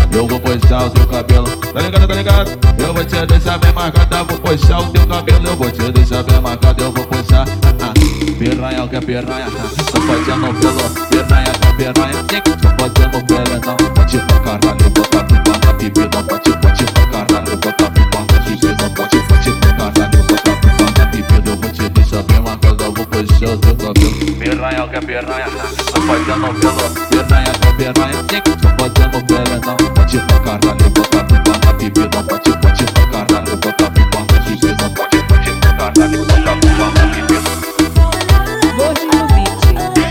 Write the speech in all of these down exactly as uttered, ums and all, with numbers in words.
eu vou puxar o seu cabelo. Tá ligado, tá ligado? Eu vou te deixar bem marcada, vou puxar o teu cabelo. Eu vou te deixar bem marcada, eu vou puxar. Ah, piranha quer piranha, safadinho pelo. Piranha quer piranha, safadinho pelo. Não pode pra caralho, botar pipoca, pipi. Não pode, pode pra caralho, botar pipoca, pipi. Não pode, pode pra caralho, botar pipoca, pipi. Eu vou te deixar bem marcada, eu vou puxar o teu cabelo. Piranha quer piranha, safadinho pelo. Piranha quer piranha, safadinho pelo. Não pode pra caralho, botar pipoca, pipi. Não pode, pode pra caralho, botar pipoca, pipi. Não pode, pode pra caralho, botar pipoca, pipi. Gordinho Beat.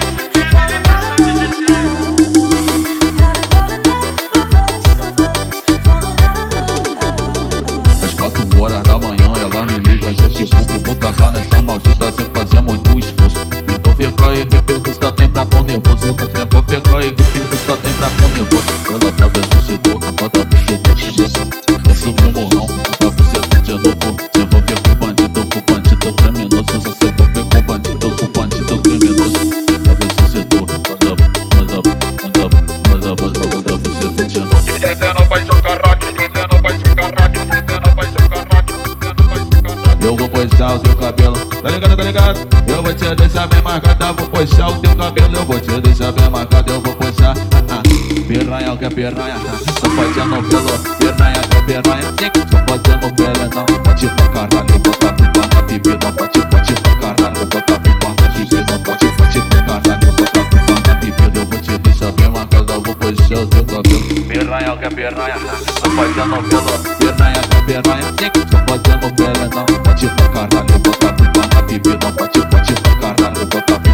Às quatro horas da manhã ela me liga, já te pouco, vou tacar nessa maldita sem fazer muito esforço. Então fica aí que pergunta tem pra pôr nervoso. Então fica aí que pergunta tem pra pôr nervoso. Ela tá vendo se toca, bota você desse jeito. Desce no morrão, bota você de novo. Você vai ver com bandido, com bandido criminoso. Você vai ver com bandido, com bandido criminoso. Tá vendo se toca, manda, manda, manda, manda, manda, manda você de novo. Descendo vai jogar rádio, descendo vai jogar rádio, descendo vai jogar rádio, descendo vai jogar rádio. Eu vou puxar o seu cabelo, tá ligado, tá ligado? Eu vou te deixar bem marcada, vou puxar o teu cabelo. Eu vou te deixar bem marcada, eu vou puxar. Ah, piranha quer piranha, safadinho pelo. Piranha quer piranha, safadinho pelo. Não pode pra caralho, botar pipoca, pipi. Não pode, pode pra caralho, botar pipoca, pipi. Não pode, pode pra caralho, botar pipoca, pipi. Eu vou te deixar bem marcada, eu vou puxar o teu cabelo. Piranha quer piranha, safadinho pelo. Piranha quer piranha, safadinho pelo. Não pode pra caralho, botar pipoca, pipi. Não pode, pode pra caralho, botar pipoca.